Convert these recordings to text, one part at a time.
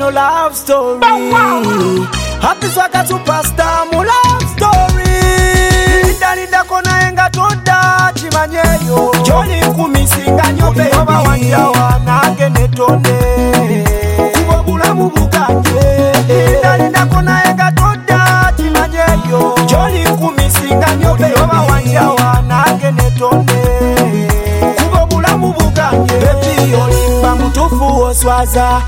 no love story. Happy swaka superstar mu love story. Linda kona enga toda chimanyeyo. Joli kumisinga nyobe oba wanjawa nange netone. Kubo bulamu bukanje. Linda kona enga toda chimanyeyo. Joli kumisinga nyobe oba wanjawa nange netone. Kubo bulamu bukanje. Baby olimba mutufu oswaza.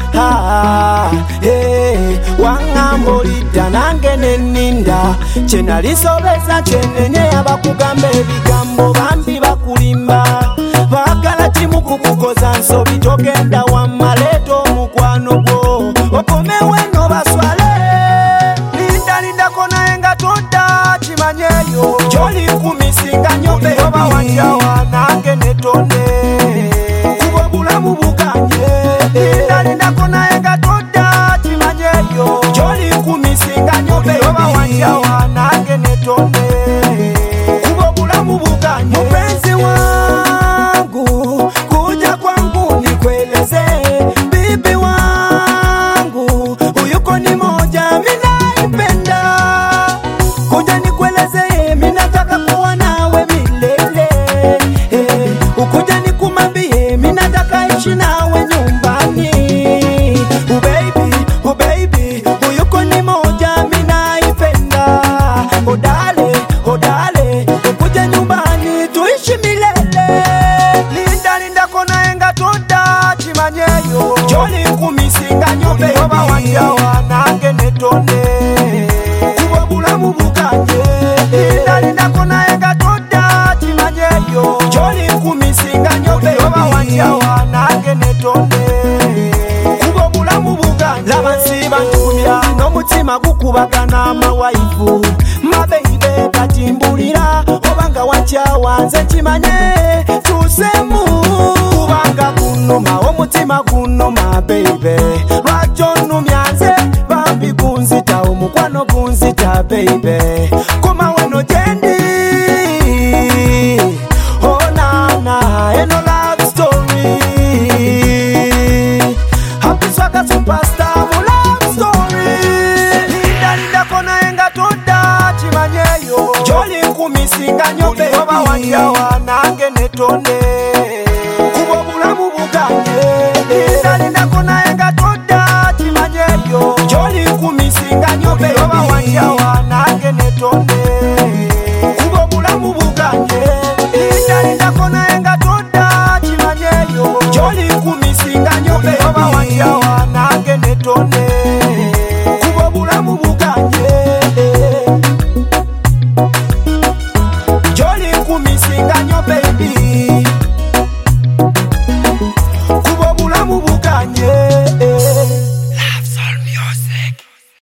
Wangambo lida nange neninda. Chena lisobeza chenenye abakugambe bigambo bambi bakulimba. Bagala timu kukukoza nsobi togenda wamaleto mukwano gwo. Okomewe no baswale. Linda kona enga toda chimanyeyo. Joli kumisinga nyobe oba wanjawa nange netone. Kubo bulamu bukanye. Linda kona enga toda chimanyeyo. Joli kumisinga nyobe oba wanjawa nange netone. Kubo bulamu bukanye. Mpenzi wangu kuja kwangu nikueleze. Bibi wangu uyuko ni moja minaipenda. Kuja nikueleze minataka kuwa nawe milele. Ukuja nikumambie minataka ishi nawe nyumbani. Baby, uyuko ni moja minaipenda. Odale, ukuja nyumbani tuishi milele. Linda kona enga toda chimanyeyo. Joli kumisinga nyobe oba wanjawa nange netone. Kubo bulamu bukanye. Linda kona enga toda chimanyeyo. Joli kumisinga nyobe oba wanjawa nange netone. Kubo bulamu bukanye. Labansi bantumya n'omutima gukubagana amawaifu. Mabeibe katimbulira obanga wanchawa nze kimanye tusemu. Kubanga kunuma omutima gunuma baby. Lwakyo nnumya nze bambi gunzita omukwano gunzita baby. Koma weno gyendi. Oh nana eno love story. Happy swaka superstar mu love story. Linda kona enga toda chimanyeyo. Joli kumisinga nyobe oba wanjawa nange netone. Kubo bulamu bukanye. Linda kona enga toda chimanyeyo. Joli kumisinga nyobe oba wanjawa nange netone. Kubo bulamu bukanye. Linda kona enga toda chimanyeyo. Joli kumisinga